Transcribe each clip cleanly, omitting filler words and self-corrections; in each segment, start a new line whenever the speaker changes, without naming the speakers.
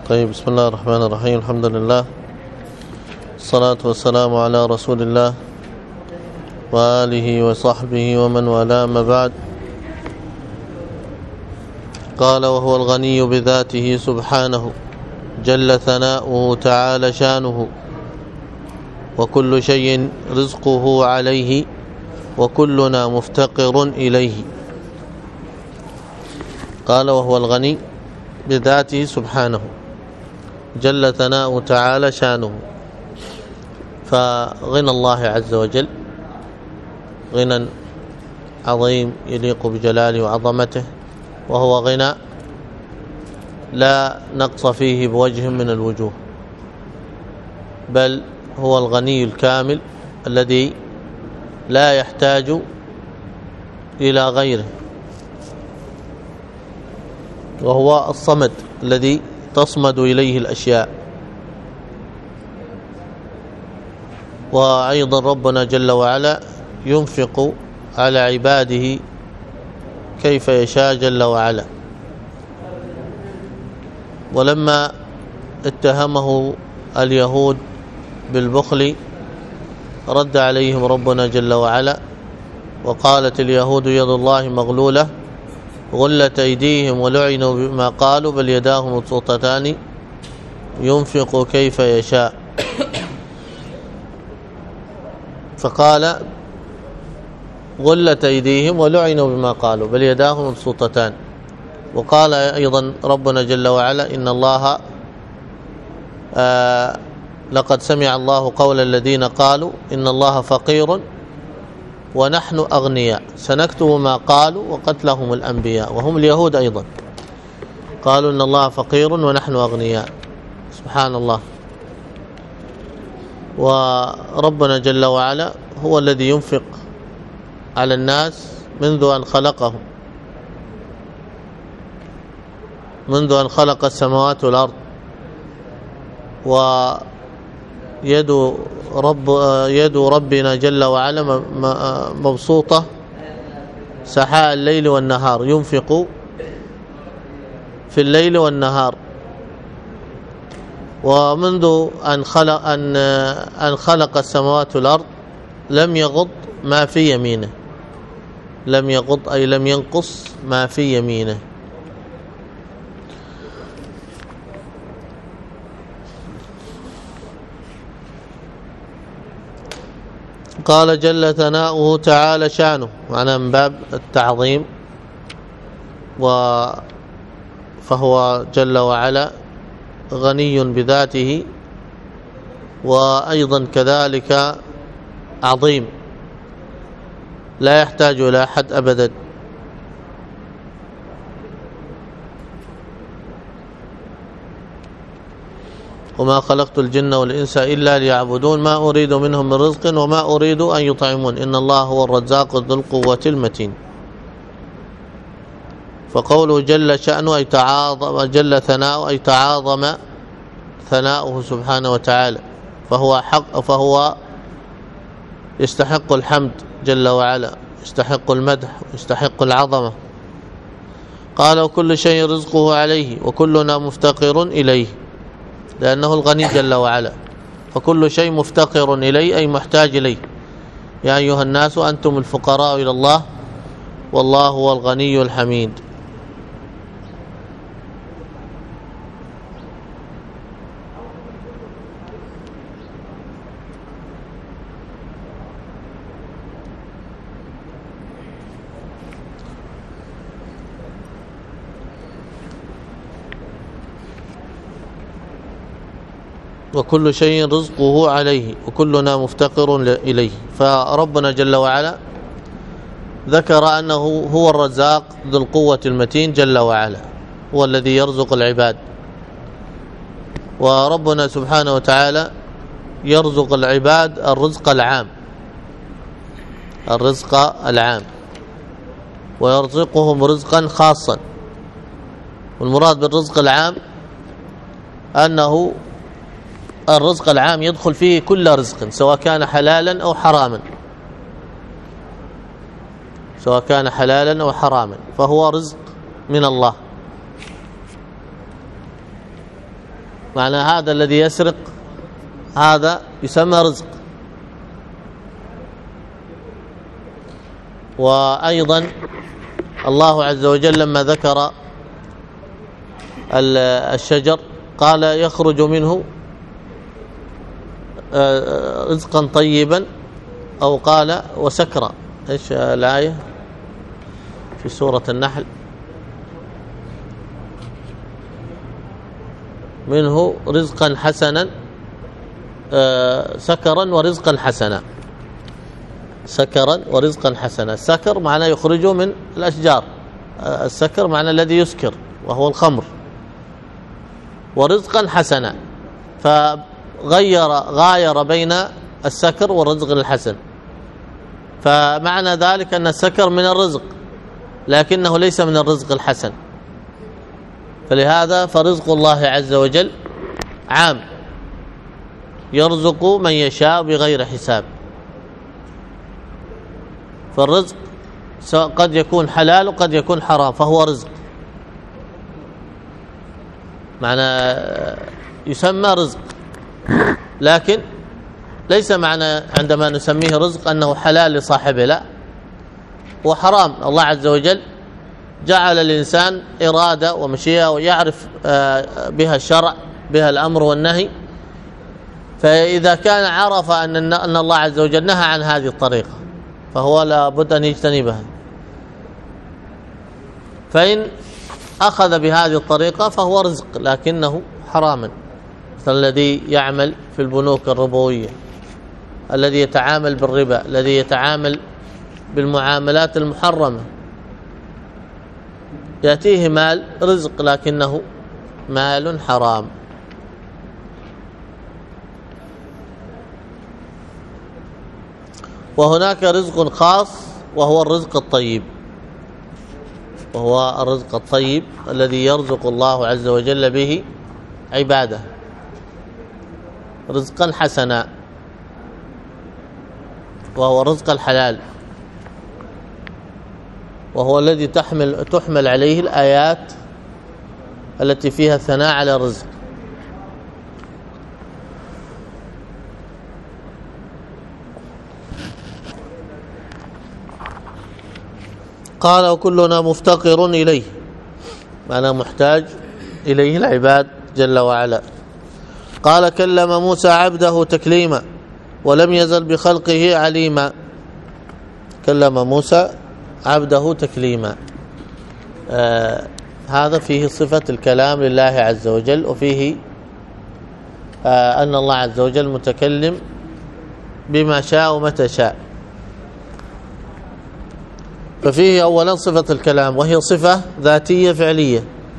طيب، بسم الله الرحمن الرحيم. الحمد لله، الصلاة والسلام على رسول الله وآله وصحبه ومن والاه، ما بعد. قال: وهو الغني بذاته سبحانه جل ثناؤه تعالى شانه، وكل شيء رزقه عليه، وكلنا مفتقر إليه. قال: وهو الغني بذاته سبحانه جل ثناؤه تعالى شانه. فغنى الله عز وجل غنى عظيم يليق بجلاله وعظمته، وهو غنى لا نقص فيه بوجه من الوجوه، بل هو الغني الكامل الذي لا يحتاج إلى غيره، وهو الصمد الذي تصمد إليه الأشياء. وأيضا ربنا جل وعلا ينفق على عباده كيف يشاء جل وعلا. ولما اتهمه اليهود بالبخل رد عليهم ربنا جل وعلا وقالت اليهود يد الله مغلولة غلت أيديهم ولعنوا بما قالوا بل يداه مبسوطتان ينفق كيف يشاء. فقال: غلت أيديهم ولعنوا بما قالوا بل يداه مبسوطتان. وقال أيضا ربنا جل وعلا: إن الله لقد سمع الله قول الذين قالوا إن الله فقير ونحن أغنياء سنكتب ما قالوا وقتلهم الأنبياء. وهم اليهود أيضا قالوا إن الله فقير ونحن أغنياء. سبحان الله. وربنا جل وعلا هو الذي ينفق على الناس منذ أن خلقهم، منذ أن خلق السماوات والأرض. يد ربنا جل وعلا مبسوطة سحاء الليل والنهار، ينفق في الليل والنهار. ومنذ أن خلق السماوات والأرض لم يغض ما في يمينه، لم يغض أي لم ينقص ما في يمينه. قال: جل ثناؤه تعالى شانه، معناه من باب التعظيم. فهو جل وعلا غني بذاته، وأيضا كذلك عظيم لا يحتاج إلى أحد أبدا. وما خلقت الجن والإنس إلا ليعبدون ما أريد منهم من رزق وما أريد أن يطعمون إن الله هو الرزاق ذو القوة المتين. فقوله جل شأنه أي تعاظم، جل ثناؤه أي تعاظم ثناؤه سبحانه وتعالى، فهو يستحق الحمد جل وعلا، يستحق المدح، يستحق العظمة. قال: وكل شيء رزقه عليه وكلنا مفتقر إليه، لأنه الغني جل وعلا، فكل شيء مفتقر إليه أي محتاج إليه. يا أيها الناس أنتم الفقراء إلى الله والله هو الغني الحميد. وكل شيء رزقه عليه وكلنا مفتقر إليه. فربنا جل وعلا ذكر أنه هو الرزاق ذو القوة المتين جل وعلا، هو الذي يرزق العباد. وربنا سبحانه وتعالى يرزق العباد الرزق العام، الرزق العام، ويرزقهم رزقا خاصا. والمراد بالرزق العام أنه الرزق العام يدخل فيه كل رزق، سواء كان حلالا أو حراما، سواء كان حلالا أو حراما، فهو رزق من الله. معنى هذا الذي يسرق هذا يسمى رزق. وأيضا الله عز وجل لما ذكر الشجر قال يخرج منه رزقا طيبا، أو قال وسكرا. إيش الآية في سورة النحل؟ منه رزقا حسنا، سكرا ورزقا حسنا. سكرا ورزقا حسنا. السكر معناه يخرجه من الأشجار، السكر معناه الذي يسكر وهو الخمر. ورزقا حسنا، غاير بين السكر والرزق الحسن. فمعنى ذلك أن السكر من الرزق لكنه ليس من الرزق الحسن. فلهذا فرزق الله عز وجل عام، يرزق من يشاء بغير حساب. فالرزق قد يكون حلال وقد يكون حرام، فهو رزق، معنى يسمى رزق. لكن ليس معنى عندما نسميه رزق أنه حلال لصاحبه، لا، هو حرام. الله عز وجل جعل الإنسان إرادة ومشيئة ويعرف بها الشرع، بها الأمر والنهي. فإذا كان عرف أن الله عز وجل نهى عن هذه الطريقة فهو لا بد أن يجتنبها. فإن أخذ بهذه الطريقة فهو رزق لكنه حراما، مثل الذي يعمل في البنوك الربوية، الذي يتعامل بالربا، الذي يتعامل بالمعاملات المحرمة، يأتيه مال رزق لكنه مال حرام. وهناك رزق خاص وهو الرزق الطيب، وهو الرزق الطيب الذي يرزق الله عز وجل به عباده رزقا حسنا، وهو الرزق الحلال، وهو الذي تحمل عليه الآيات التي فيها الثناء على الرزق. قال وكلنا مفتقر إليه، معنى محتاج إليه العباد جل وعلا. قال كلم موسى عبده تكليما ولم يزل بخلقه عليما. كلم موسى عبده تكليما، هذا فيه صفة الكلام لله عز وجل، وفيه أن الله عز وجل متكلم بما شاء ومتى شاء. ففيه أولا صفة الكلام وهي صفة ذاتية فعلية.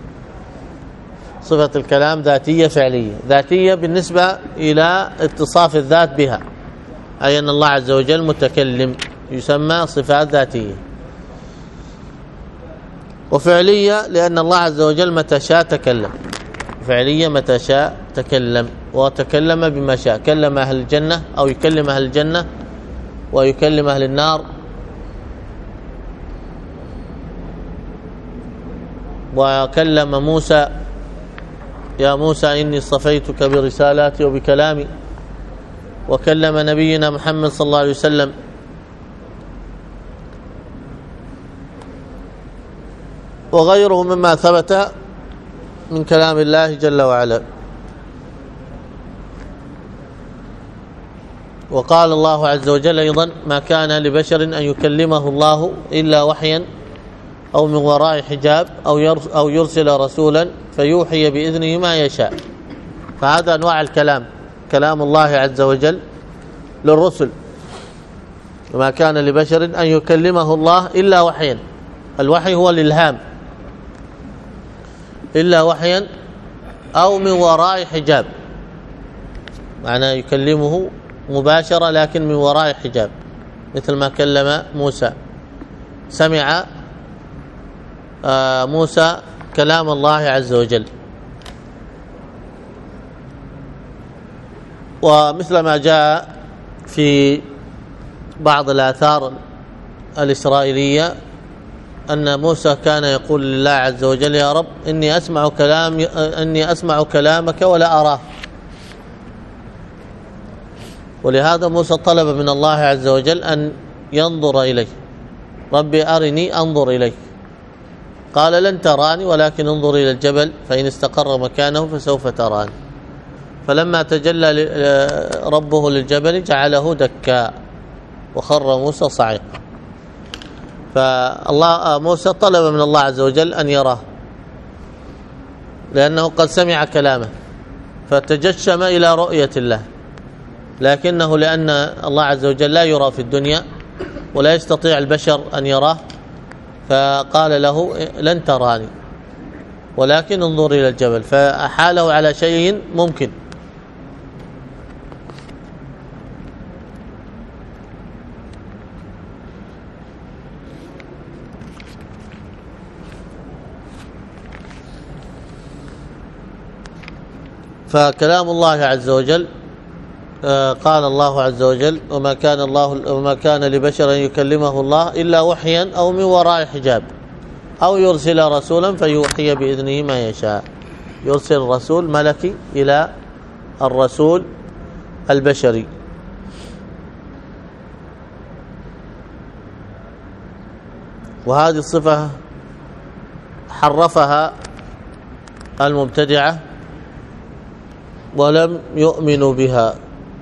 صفة الكلام ذاتية فعلية، ذاتية بالنسبة إلى اتصاف الذات بها، أي أن الله عز وجل متكلم، يسمى صفات ذاتية. وفعلية لأن الله عز وجل متى شاء تكلم، فعلية متى شاء تكلم، وتكلم بما شاء. كلم أهل الجنة أو يكلم أهل الجنة ويكلم أهل النار. وكلم موسى يا موسى إني اصطفيتك برسالاتي وبكلامي. وكلم نبينا محمد صلى الله عليه وسلم. وغيره مما ثبت من كلام الله جل وعلا. وقال الله عز وجل أيضا ما كان لبشر أن يكلمه الله إلا وحيا أو من وراء حجاب أو يرسل رسولا فيوحي بإذنه ما يشاء. فهذا أنواع الكلام، كلام الله عز وجل للرسل. وما كان لبشر أن يكلمه الله إلا وحيا، الوحي هو الإلهام، إلا وحيا أو من وراء حجاب، معناه يكلمه مباشرة لكن من وراء حجاب، مثل ما كلم موسى. سمع موسى كلام الله عز وجل. ومثل ما جاء في بعض الآثار الإسرائيلية أن موسى كان يقول لله عز وجل: يا رب إني أسمع كلامك ولا أراه. ولهذا موسى طلب من الله عز وجل أن ينظر إليه: ربي أرني أنظر إليك. قال: لن تراني ولكن انظر إلى الجبل فإن استقر مكانه فسوف تراني. فلما تجلى ربه للجبل جعله دكا وخر موسى صعقا. موسى طلب من الله عز وجل أن يراه لأنه قد سمع كلامه فتجشم إلى رؤية الله، لكنه لأن الله عز وجل لا يرى في الدنيا ولا يستطيع البشر أن يراه فقال له: لن تراني ولكن انظر إلى الجبل، فأحاله على شيء ممكن. فكلام الله عز وجل قال الله عز وجل: وما كان لبشر أن يكلمه الله إلا وحيا أو من وراء حجاب أو يرسل رسولا فيوحي بإذنه ما يشاء. يرسل رسول ملكي إلى الرسول البشري. وهذه الصفة حرفها المبتدعة ولم يؤمنوا بها.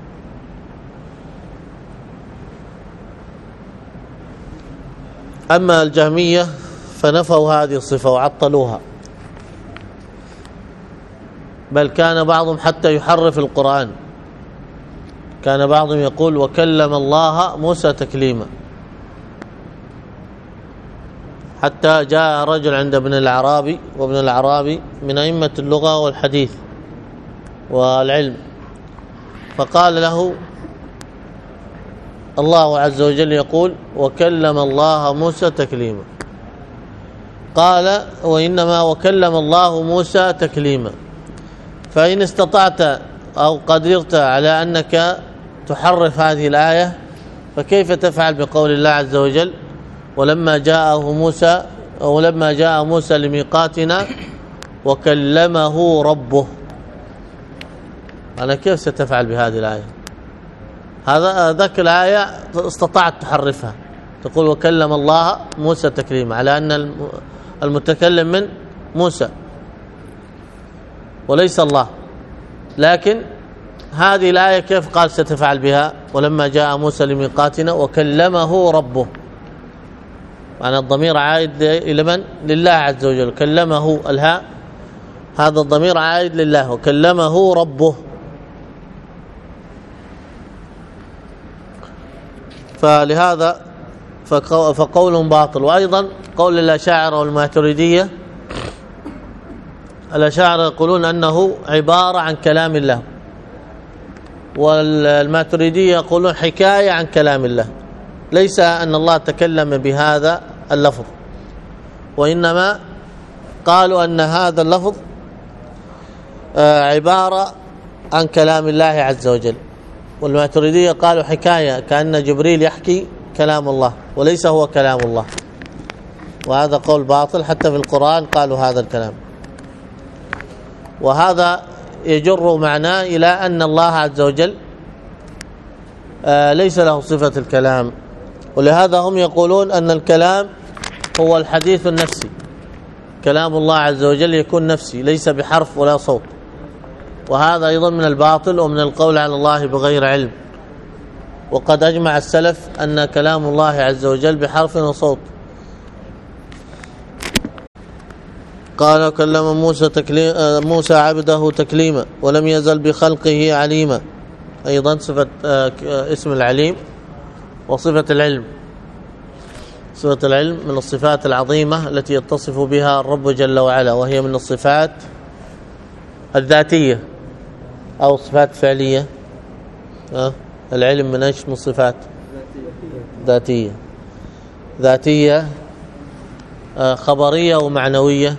أما الجهمية فنفوا هذه الصفة وعطلوها، بل كان بعضهم حتى يحرف القرآن. كان بعضهم يقول: وكلم الله موسى تكليما، حتى جاء رجل عند ابن العرابي، وابن العرابي من أئمة اللغة والحديث والعلم، فقال له: الله عز وجل يقول: وكلم الله موسى تكليما. قال: وإنما وكلم الله موسى تكليما، فإن استطعت أو قدرت على أنك تحرف هذه الآية فكيف تفعل بقول الله عز وجل: ولما جاء موسى لميقاتنا وكلمه ربه. أنا كيف ستفعل بهذه الآية؟ ذاك الآية استطعت تحرفها، تقول: وكلم الله موسى تكليما، على أن المتكلم من موسى وليس الله. لكن هذه الآية كيف قال ستفعل بها؟ ولما جاء موسى لميقاتنا وكلمه ربه، معنى الضمير عائد إلى من؟ لله عز وجل. كلمه الهاء هذا الضمير عائد لله، وكلمه ربه. فلهذا فقول باطل. وأيضا قول الأشاعرة والماتريدية، الأشاعرة يقولون أنه عبارة عن كلام الله، والماتريدية يقولون حكاية عن كلام الله، ليس أن الله تكلم بهذا اللفظ، وإنما قالوا أن هذا اللفظ عبارة عن كلام الله عز وجل. والماتريدية قالوا حكاية، كأن جبريل يحكي كلام الله وليس هو كلام الله، وهذا قول باطل. حتى في القرآن قالوا هذا الكلام، وهذا يجر معناه إلى أن الله عز وجل ليس له صفة الكلام. ولهذا هم يقولون أن الكلام هو الحديث النفسي، كلام الله عز وجل يكون نفسي ليس بحرف ولا صوت، وهذا أيضا من الباطل ومن القول على الله بغير علم. وقد أجمع السلف أن كلام الله عز وجل بحرف وصوت. قال: كلم موسى عبده تكليما ولم يزل بخلقه عليما. أيضا صفة اسم العليم وصفة العلم. صفة العلم من الصفات العظيمة التي يتصف بها الرب جل وعلا، وهي من الصفات الذاتية أو الصفات الفعلية. العلم من ايش؟ من الصفات ذاتية خبرية ومعنوية.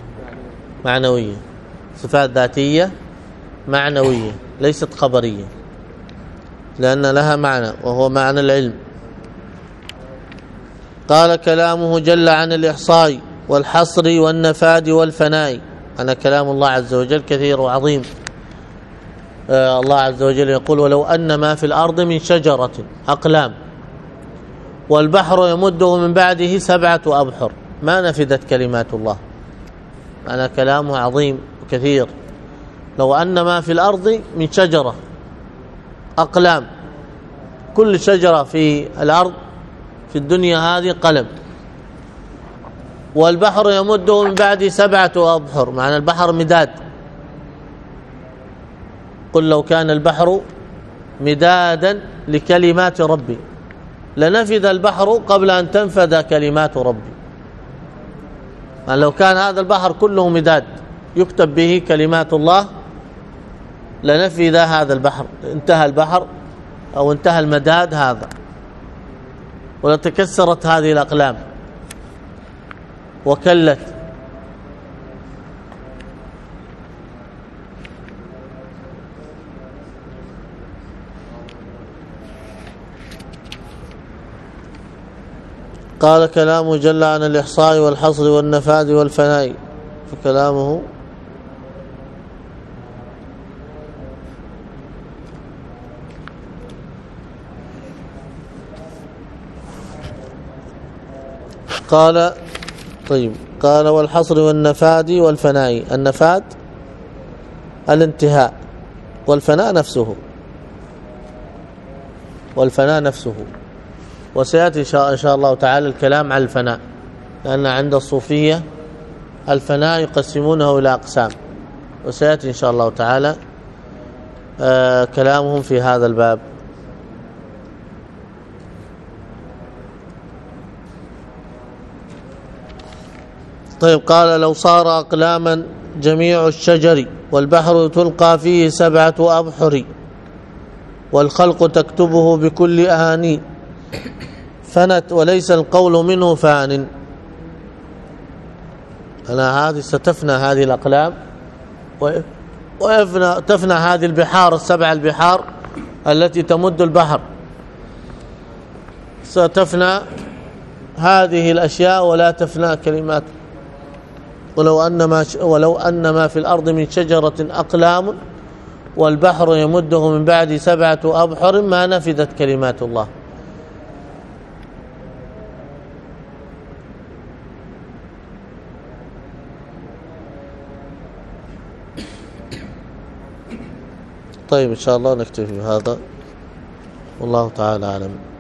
صفات ذاتية معنوية ليست خبرية، لأن لها معنى وهو معنى العلم. قال كلامه جل عن الإحصاء والحصر والنفاد والفناء. أنا كلام الله عز وجل كثير وعظيم. الله عز وجل يقول ولو أن ما في الأرض من شجرة أقلام والبحر يمده من بعده 7 أبحر ما نفدت كلمات الله. أنا كلامه عظيم وكثير. لو أن ما في الأرض من شجرة أقلام، كل شجرة في الأرض في الدنيا هذه قلم، والبحر يمده من بعد 7 أبحر، معنى البحر مداد. قل لو كان البحر مدادا لكلمات ربي لنفذ البحر قبل أن تنفذ كلمات ربي. يعني لو كان هذا البحر كله مداد يكتب به كلمات الله لنفذ هذا البحر، انتهى البحر أو انتهى المداد هذا، ولتكسرت هذه الأقلام وكلت. قال كلامه جل عن الإحصاء والحصر والنفاد والفناء. فكلامه قال طيب قال والحصر والنفاد والفناء. النفاد الانتهاء، والفناء نفسه، والفناء نفسه. وسيأتي إن شاء الله تعالى الكلام على الفناء، لأن عند الصوفية الفناء يقسمونه إلى أقسام، وسيأتي إن شاء الله تعالى كلامهم في هذا الباب. طيب قال لو صار أقلاما جميع الشجر والبحر تلقى فيه 7 أبحر والخلق تكتبه بكل أهاني فنت وليس القول منه فان. أنا هذه ستفنى هذه الأقلام وتفنى هذه البحار 7 البحار التي تمد البحر، ستفنى هذه الأشياء ولا تفنى كلمات. ولو أن ما في الأرض من شجرة أقلام والبحر يمده من بعد 7 أبحر ما نفدت كلمات الله. طيب إن شاء الله نكتفي بهذا، والله تعالى أعلم.